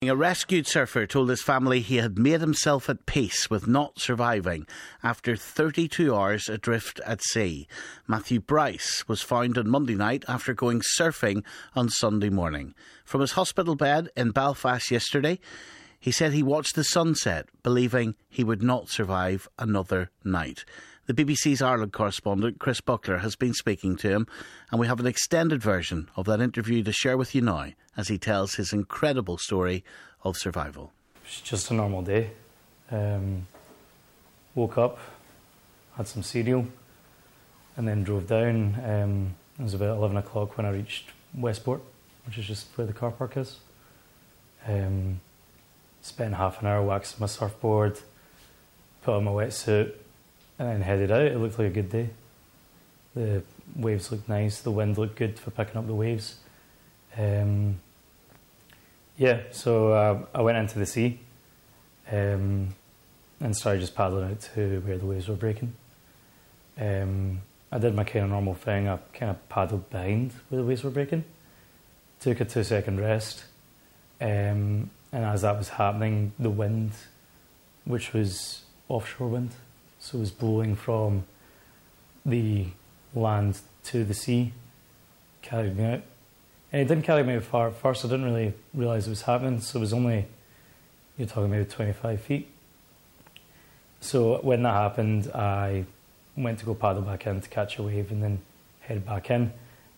A rescued surfer told his family he had made himself at peace with not surviving after 32 hours adrift at sea. Matthew Bryce was found on Monday night after going surfing on Sunday morning. From his hospital bed in Belfast yesterday, he said he watched the sunset, believing he would not survive another night. The BBC's Ireland correspondent, Chris Buckler, has been speaking to him, and we have an extended version of that interview to share with you now as he tells his incredible story of survival. It's just a normal day. Woke up, had some cereal, and then drove down. It was about 11 o'clock when I reached Westport, which is just where the car park is. Spent half an hour waxing my surfboard, put on my wetsuit, and then headed out. It looked like a good day. The waves looked nice, the wind looked good for picking up the waves. So I went into the sea and started just paddling out to where the waves were breaking. I did my kind of normal thing. I kind of paddled behind where the waves were breaking, took a 2-second rest, and as that was happening, the wind, which was offshore wind, so it was blowing from the land to the sea, carried me out. And it didn't carry me far at first. I didn't really realise it was happening, so it was only, you're talking maybe 25 feet. So when that happened, I went to go paddle back in to catch a wave and then head back in.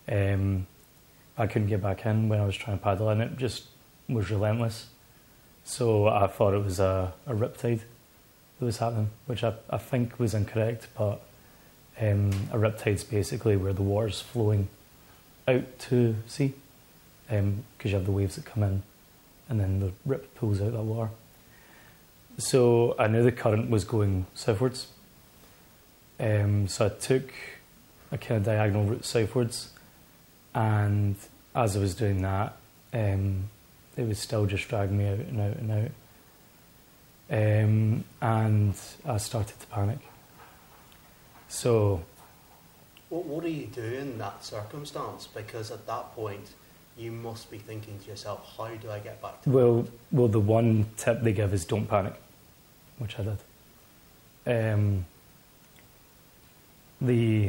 I couldn't get back in when I was trying to paddle in. It just was relentless. So I thought it was a riptide that was happening, which I think was incorrect, but a riptide's basically where the water's flowing out to sea, because you have the waves that come in and then the rip pulls out that water. So I knew the current was going southwards, so I took a kind of diagonal route southwards, and as I was doing that, it was still just dragging me out and out and out. And I started to panic. So, what do you do in that circumstance? Because at that point, you must be thinking to yourself, how do I get back to well, the one tip they give is don't panic, which I did. The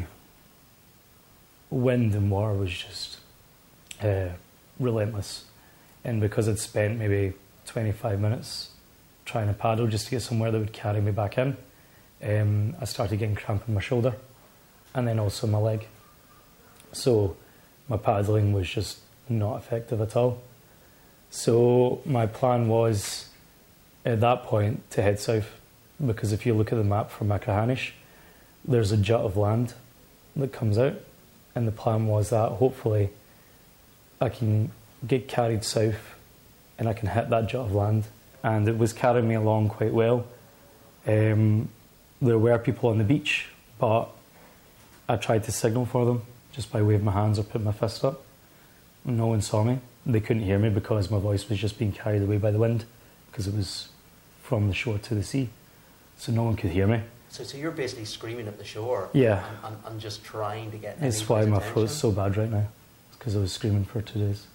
wind and water was just relentless. And because I'd spent maybe 25 minutes trying to paddle just to get somewhere that would carry me back in, I started getting cramp in my shoulder and then also my leg. So my paddling was just not effective at all. So my plan was, at that point, to head south, because if you look at the map for Machrihanish, there's a jut of land that comes out, and the plan was that hopefully I can get carried south and I can hit that jut of land. And it was carrying me along quite well. There were people on the beach, but I tried to signal for them just by waving my hands or putting my fist up. No one saw me. They couldn't hear me because my voice was just being carried away by the wind, because it was from the shore to the sea. So no one could hear me. So you're basically screaming at the shore, yeah, and just trying to get. It's why my throat's so bad right now, because I was screaming for 2 days.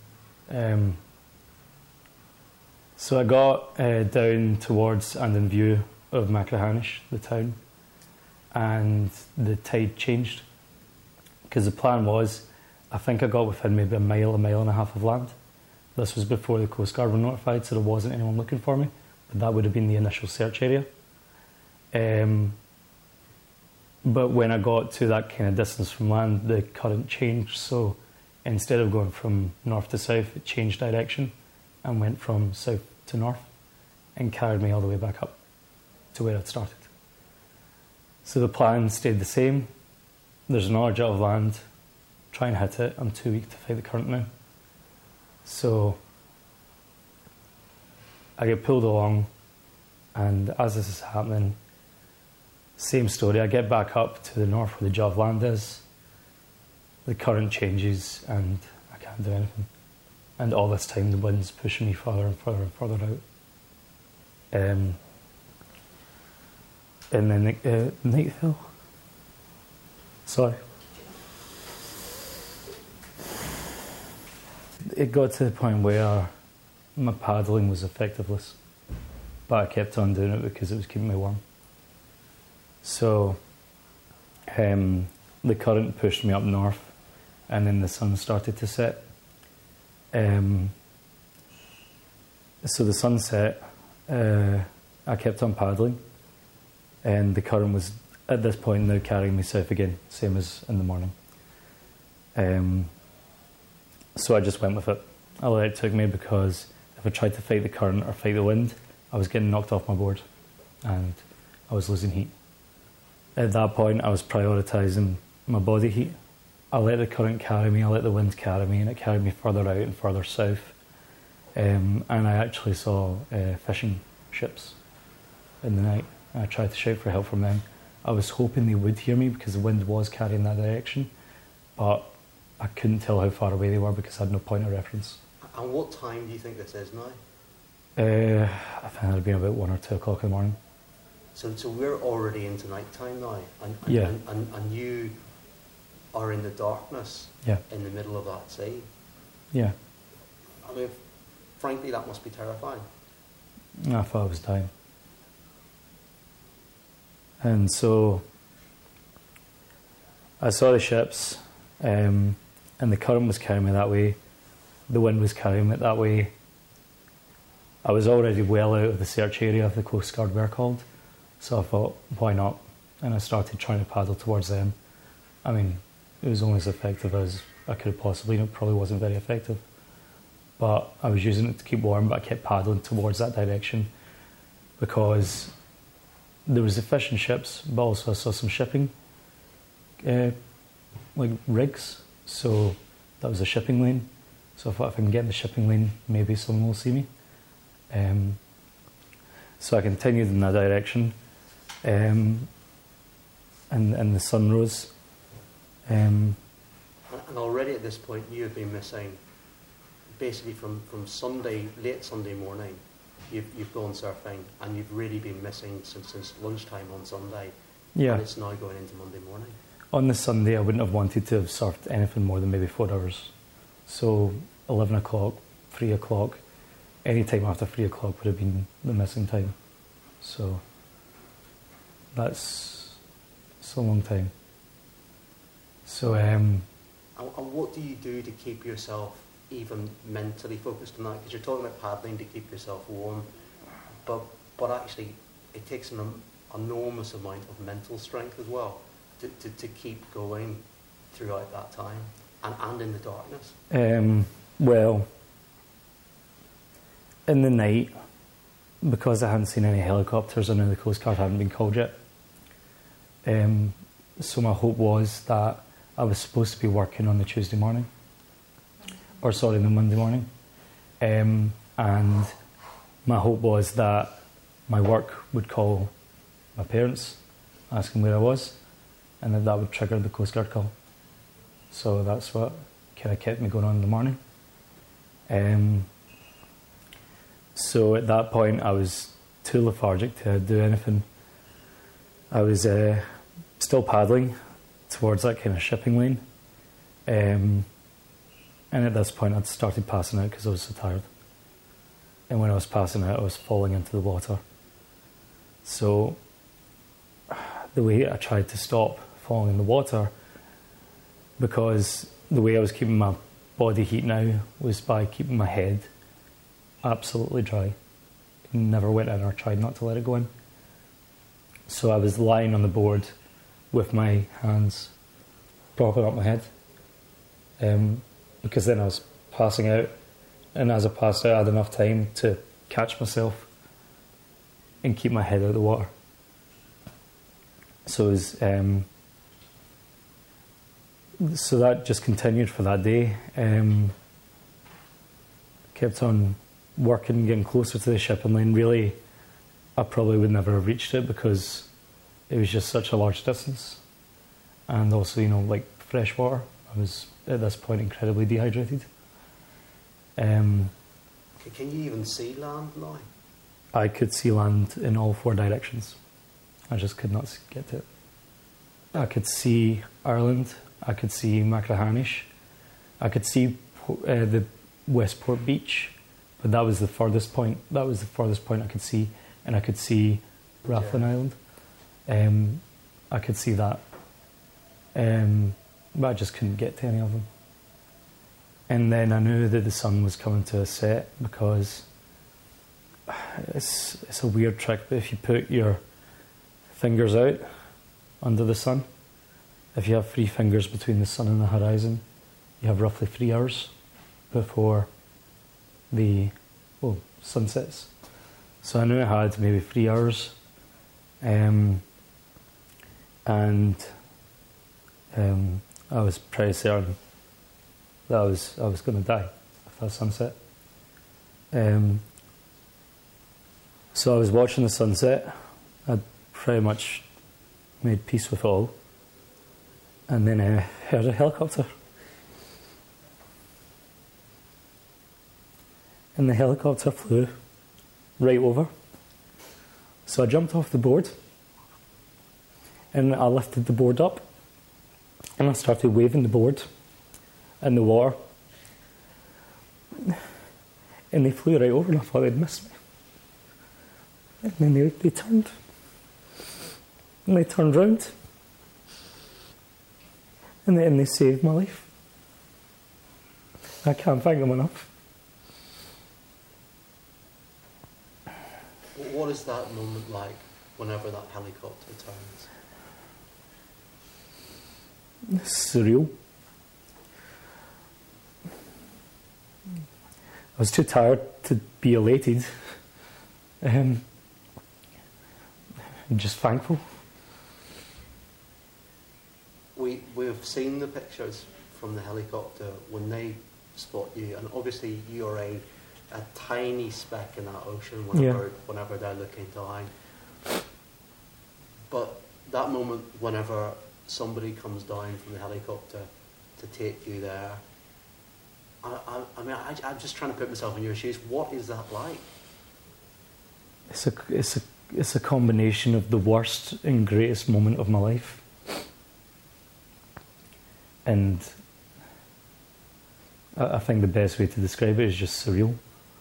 So I got down towards and in view of Machrihanish, the town, and the tide changed, because the plan was, I think I got within maybe a mile and a half of land. This was before the Coast Guard were notified, so there wasn't anyone looking for me, but that would have been the initial search area. But when I got to that kind of distance from land, the current changed, so instead of going from north to south, it changed direction and went from south to north and carried me all the way back up to where I'd started. So the plan stayed the same. There's another jut of land, try and hit it. I'm too weak to fight the current now. So I get pulled along, and as this is happening, same story. I get back up to the north where the jut of land is. The current changes and I can't do anything. And all this time the wind's pushing me further and further and further out. And then Night Hill. Sorry. it got to the point where my paddling was effectiveless, but I kept on doing it because it was keeping me warm. So the current pushed me up north, and then the sun started to set. So the sun set, I kept on paddling, and the current was at this point now carrying me south again, same as in the morning. So I just went with it. I let it take me, because if I tried to fight the current or fight the wind, I was getting knocked off my board and I was losing heat. At that point, I was prioritising my body heat. I let the current carry me, I let the wind carry me, and it carried me further out and further south. And I actually saw fishing ships in the night. I tried to shout for help from them. I was hoping they would hear me because the wind was carrying that direction, but I couldn't tell how far away they were because I had no point of reference. And what time do you think this is now? I think it would be about 1 or 2 o'clock in the morning. So we're already into night time now, Yeah. and you are in the darkness, Yeah. in the middle of that sea. Yeah. I mean, frankly, that must be terrifying. I thought I was dying. And so I saw the ships, and the current was carrying me that way. The wind was carrying me that way. I was already well out of the search area of the Coast Guard were called, so I thought, why not? And I started trying to paddle towards them. I mean, it was only as effective as I could have possibly, and it probably wasn't very effective. But I was using it to keep warm, but I kept paddling towards that direction because there was the fishing ships, but also I saw some shipping, like rigs. So that was a shipping lane. So I thought if I can get in the shipping lane, maybe someone will see me. So I continued in that direction, and the sun rose. And already at this point, you have been missing, basically from Sunday, late Sunday morning, you've gone surfing, and you've really been missing since lunchtime on Sunday. Yeah. And it's now going into Monday morning. On the Sunday, I wouldn't have wanted to have surfed anything more than maybe 4 hours. So 11 o'clock, 3 o'clock, any time after 3 o'clock would have been the missing time. So that's a long time. So And what do you do to keep yourself even mentally focused on that? Because you're talking about paddling to keep yourself warm, but actually it takes an enormous amount of mental strength as well to keep going throughout that time and in the darkness. Well, in the night, because I hadn't seen any helicopters, I knew the Coast Guard hadn't been called yet. So my hope was that I was supposed to be working on the Tuesday morning, the Monday morning, and my hope was that my work would call my parents, asking where I was, and that would trigger the Coast Guard call. So that's what kind of kept me going on in the morning. So at that point, I was too lethargic to do anything. I was still paddling towards that kind of shipping lane. And at this point, I'd started passing out because I was so tired. And when I was passing out, I was falling into the water. So the way I tried to stop falling in the water, because the way I was keeping my body heat now was by keeping my head absolutely dry. Never went in or tried not to let it go in. So I was lying on the board with my hands propping up my head, because then I was passing out, and as I passed out I had enough time to catch myself and keep my head out of the water. So it was, so that just continued for that day. Kept on working, getting closer to the shipping lane. Really, I probably would never have reached it because it was just such a large distance. And also, like fresh water. I was, at this point, incredibly dehydrated. Can you even see land now? I could see land in all 4 directions. I just could not get to it. I could see Ireland. I could see Machrihanish. I could see the Westport beach, But that was the furthest point. That was the furthest point I could see, and I could see Rathlin Island. I could see that, but I just couldn't get to any of them. And then I knew that the sun was coming to a set, because it's a weird trick, but if you put your fingers out under the sun, if you have 3 fingers between the sun and the horizon, you have roughly 3 hours before the sun sets. So I knew I had maybe 3 hours, and I was pretty certain that I was going to die if that sunset. So I was watching the sunset. I'd pretty much made peace with it all, and then I heard a helicopter. And the helicopter flew right over. So I jumped off the board, and I lifted the board up, and I started waving the board in the water. And they flew right over, and I thought they'd missed me. And then they turned. And they turned round. And they saved my life. I can't thank them enough. What is that moment like whenever that helicopter turns? It's surreal. I was too tired to be elated. I'm just thankful. We've seen the pictures from the helicopter when they spot you, and obviously you're a tiny speck in that ocean whenever they're looking down. But that moment, whenever somebody comes down from the helicopter to take you there, I'm just trying to put myself in your shoes. What is that like? It's a combination of the worst and greatest moment of my life. And I think the best way to describe it is just surreal.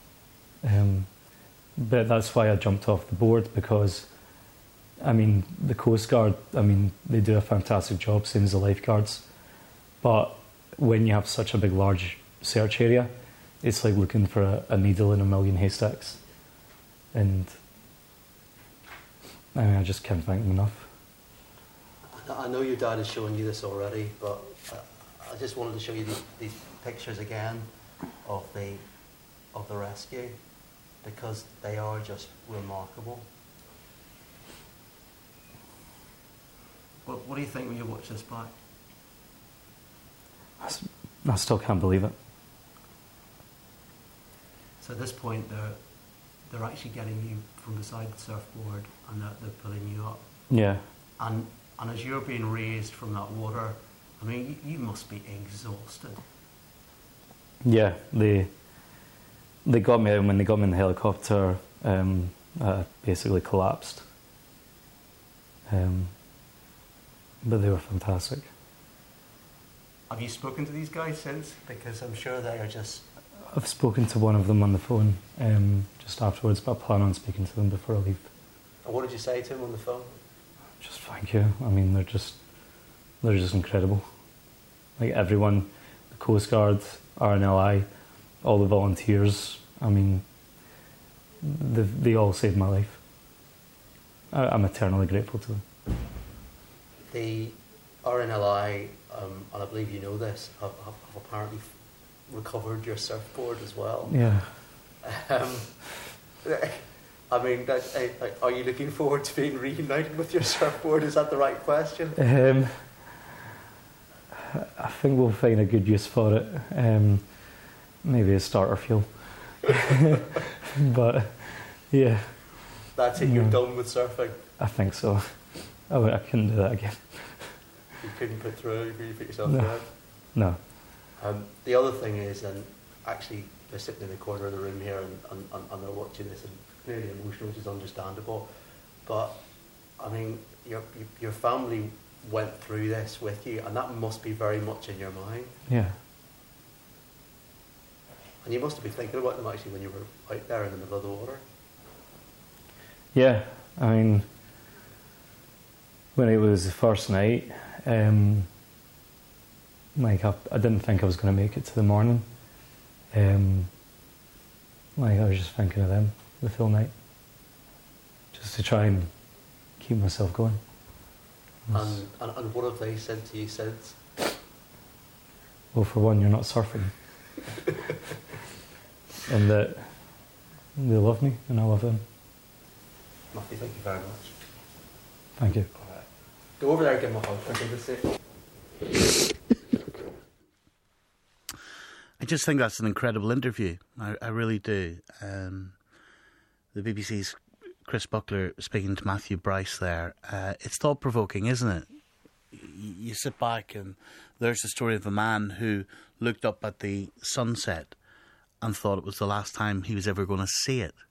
But that's why I jumped off the board, because, the Coast Guard, they do a fantastic job, same as the lifeguards. But when you have such a big, large search area, it's like looking for a needle in a million haystacks. And I just can't thank them enough. I know your dad has shown you this already, but I just wanted to show you these pictures again of the rescue, because they are just remarkable. What do you think when you watch this back? I still can't believe it. So at this point, they're actually getting you from beside the surfboard, and they're pulling you up. Yeah. And as you're being raised from that water, you must be exhausted. Yeah, they got me out. When they got me in the helicopter, I basically collapsed. But they were fantastic. Have you spoken to these guys since? Because I'm sure they are just... I've spoken to one of them on the phone just afterwards, but I plan on speaking to them before I leave. And what did you say to him on the phone? Just thank you. They're just incredible. Like everyone, the Coast Guard, RNLI, all the volunteers, they all saved my life. I'm eternally grateful to them. The RNLI, and I believe you know this, have apparently recovered your surfboard as well. Yeah. Are you looking forward to being reunited with your surfboard? Is that the right question? I think we'll find a good use for it. Maybe a starter fuel. But, yeah. That's it, you're done with surfing? I think so. I couldn't do that again. You couldn't put through, you put yourself through? No. The other thing is, and actually they're sitting in the corner of the room here and they're watching this and clearly emotional, which is understandable, but your family went through this with you, and that must be very much in your mind. Yeah. And you must have been thinking about them actually when you were out there in the middle of the water. Yeah, I mean, when it was the first night, like I didn't think I was going to make it to the morning. Like I was just thinking of them the whole night, just to try and keep myself going. And what have they said to you since? Well, for one, you're not surfing. And that they love me and I love them. Matthew, thank you very much. Thank you. All right. Go over there and give him a hug. For goodness sake. I just think that's an incredible interview. I really do. The BBC's Chris Buckler speaking to Matthew Bryce there. It's thought-provoking, isn't it? You sit back and there's the story of a man who looked up at the sunset and thought it was the last time he was ever going to see it.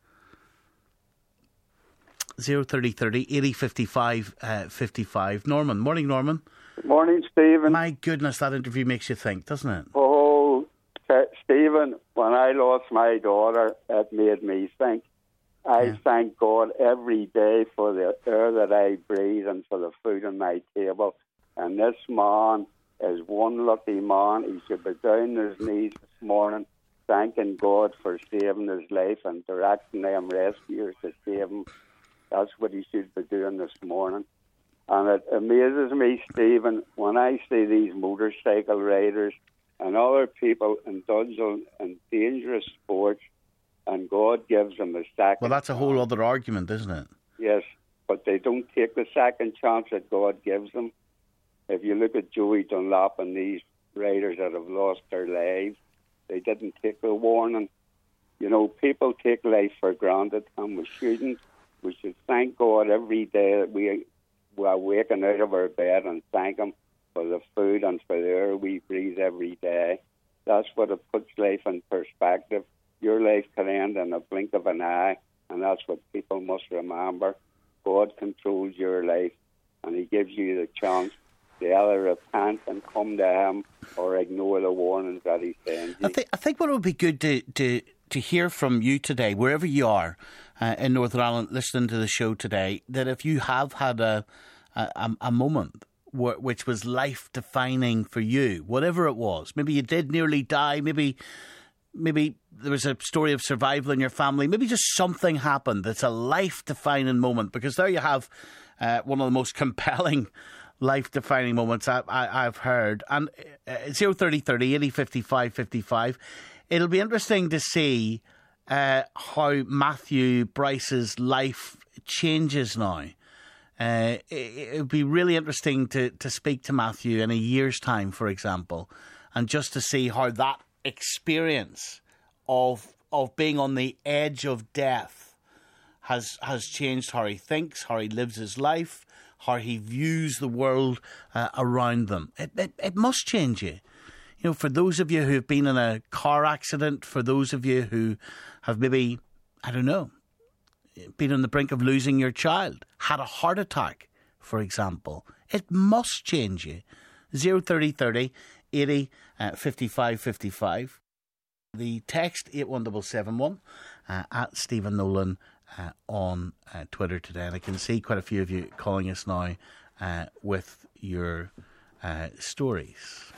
03030 80 55 55. Norman. Morning, Norman. Good morning, Stephen. My goodness, that interview makes you think, doesn't it? Oh, Stephen, when I lost my daughter, it made me think. I thank God every day for the air that I breathe and for the food on my table. And this man is one lucky man. He should be down on his knees this morning, thanking God for saving his life and directing them rescuers to save him. That's what he should be doing this morning. And it amazes me, Stephen, when I see these motorcycle riders and other people indulge in dangerous sports, and God gives them a second. Well, that's a whole other argument, isn't it? Yes, but they don't take the second chance that God gives them. If you look at Joey Dunlop and these riders that have lost their lives, they didn't take the warning. You know, people take life for granted, and we shouldn't. We should thank God every day that we are waking out of our bed and thank Him for the food and for the air we breathe every day. That's what it puts life in perspective. Your life can end in a blink of an eye, and that's what people must remember. God controls your life, and He gives you the chance to either repent and come to Him or ignore the warnings that He sends you. I think what would be good to hear from you today, wherever you are in Northern Ireland listening to the show today, that if you have had a moment which was life-defining for you, whatever it was, maybe you did nearly die, maybe there was a story of survival in your family, maybe just something happened that's a life-defining moment, because there you have one of the most compelling life-defining moments I've heard. And 03030 80 55 55. It'll be interesting to see how Matthew Bryce's life changes now. It would be really interesting to speak to Matthew in a year's time, for example, and just to see how that experience of being on the edge of death has changed how he thinks, how he lives his life, how he views the world around them. It must change you. You know, for those of you who have been in a car accident, for those of you who have maybe, I don't know, been on the brink of losing your child, had a heart attack, for example, it must change you. 03030 80 55 55. The text 81771 at Stephen Nolan on Twitter today. And I can see quite a few of you calling us now with your stories.